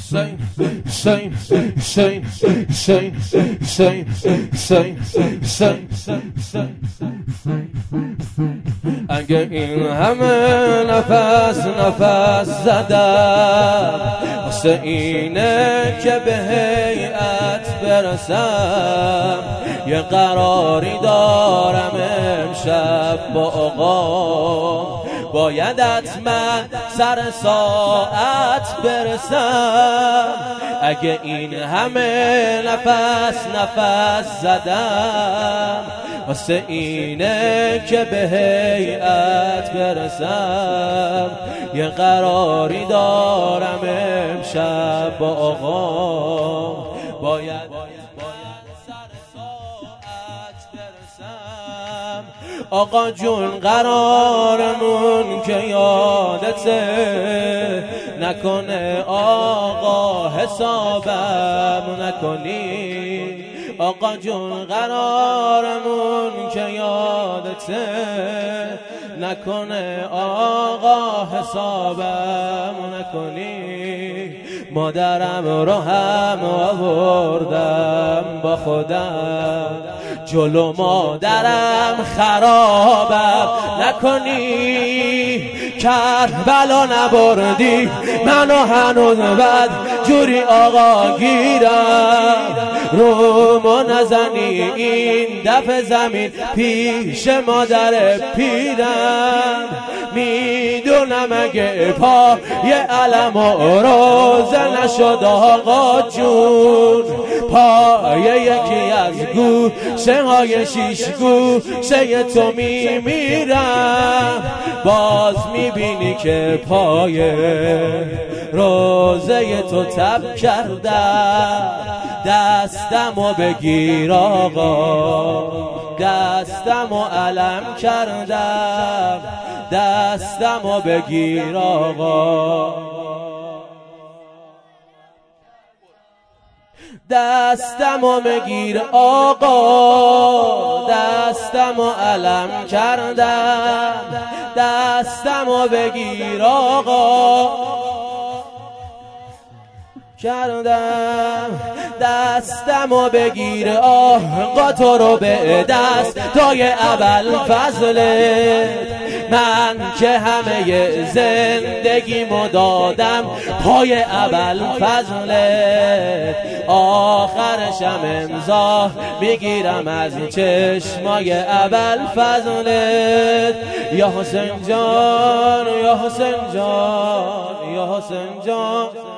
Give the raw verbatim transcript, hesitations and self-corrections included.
Hüseyin, Hüseyin, Hüseyin, Hüseyin, Hüseyin, Hüseyin, Hüseyin, اگه این همه نفس نفس زدم واسه اینه که به هیئت برسم، یه قراری دارم امشب با آقا، باید حتما سر ساعت برسم. اگه این همه نفس نفس زدم واسه اینه که به هیئت برسم، یه قراری دارم امشب با آقا، باید آقا جون قرارمون که یادته، نکنه آقا حسابم نکنی. آقا جون قرارمون که یادته، نکنه آقا حسابم نکنی. مادرم رو هم آوردم با خودم، جلو مادرم خرابم نکنی. کربلا نبردی منو هنوز بد جوری آقا گیرم، رومو نزنی این دفع زمین پیش مادر پیرم. میدونم اگه پا یه علم و روزه نشد آقا جون، پای یکی از گوشه های شیش گوشه تو میمیرم. باز میبینی که پای روزه تو تب کردم. دستمو بگیر آقا، دستمو علم کردم. دستمو بگیر آقا، دستمو بگیر آقا، دستمو علم کردم. دستمو بگیر آقا کردم. دستمو بگیر آقا، تو رو به دست تای اول فضله. من که همه زندگیمو دادم پای اول فضله. آخرشم امضا میگیرم از چشمای اول فضله. یا حسین جان، یا حسین جان، یا حسین جان.